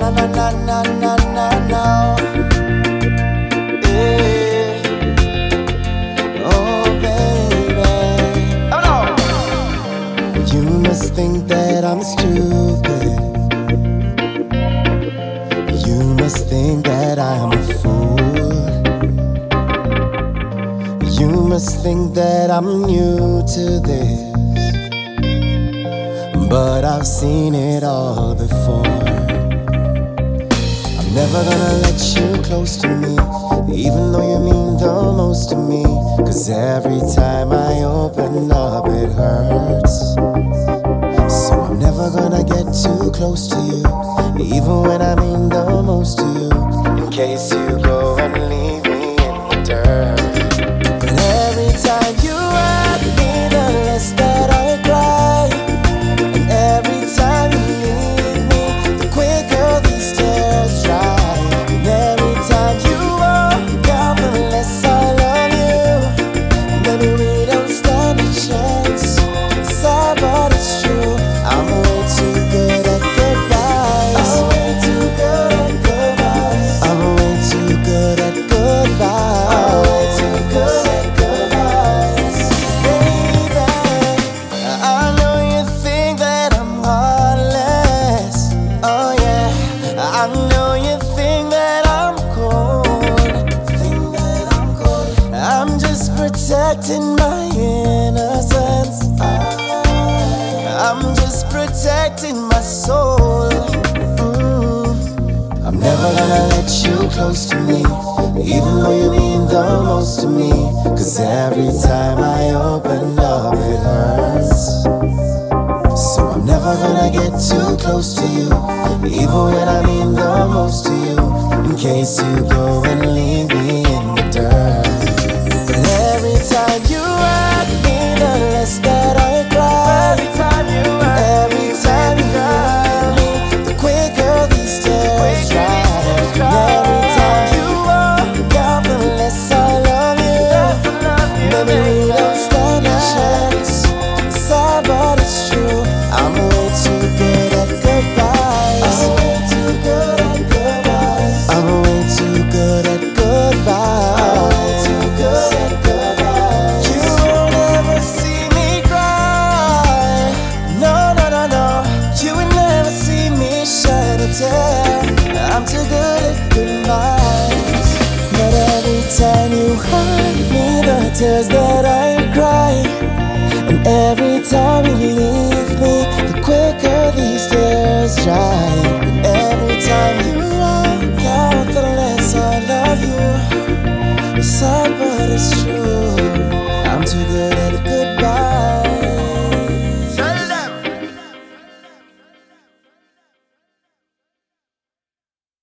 na na na na na na na. Yeah. Oh baby, oh no. You must think that I'm stupid. You must think that I'm a fool. You must think that I'm new to this, but I've seen it all before. I'm never gonna let you close to me, even though you mean the most to me. 'Cause every time I open up it hurts. So I'm never gonna get too close to you, even when I mean the most to you, in case you go and leave me in the dirt. But every time you hurt me, the less that I cry. And every time you leave me, the quicker these tears dry. And every time you walk out, the less I love you. Maybe we don't stand a chance. It's sad but it's true, I'm way too good at goodbyes. I'm way too good at goodbyes. I'm way too good at goodbyes. I'm way too good at goodbyes. Baby, I know you think that I'm heartless. Oh yeah, I know you think that I'm cold. Think that I'm cold. I'm just protecting my innocence. I'm just protecting my soul. I'm never gonna let you close to me, even though you mean the most to me. 'Cause every time I open up it hurts. So I'm never gonna get too close to you, even when I mean the most to you, in case you go and leave me in the dirt. But every time you hurt me, the less that I cry. Every time you leave me, the quicker these tears dry. Every time you walk out, the less I love you. Maybe we don't stand a chance. It's sad but it's true, I'm way too good at goodbyes. I'm way too good at goodbyes. I'm way too good at goodbyes. I'm way too good at goodbyes. You will never see me cry. No, no, no, no. You will never see me shed a tear. I'm too good at goodbyes. But every time you hurt me, the tears that I cry. And every time you leave me, the quicker these tears dry.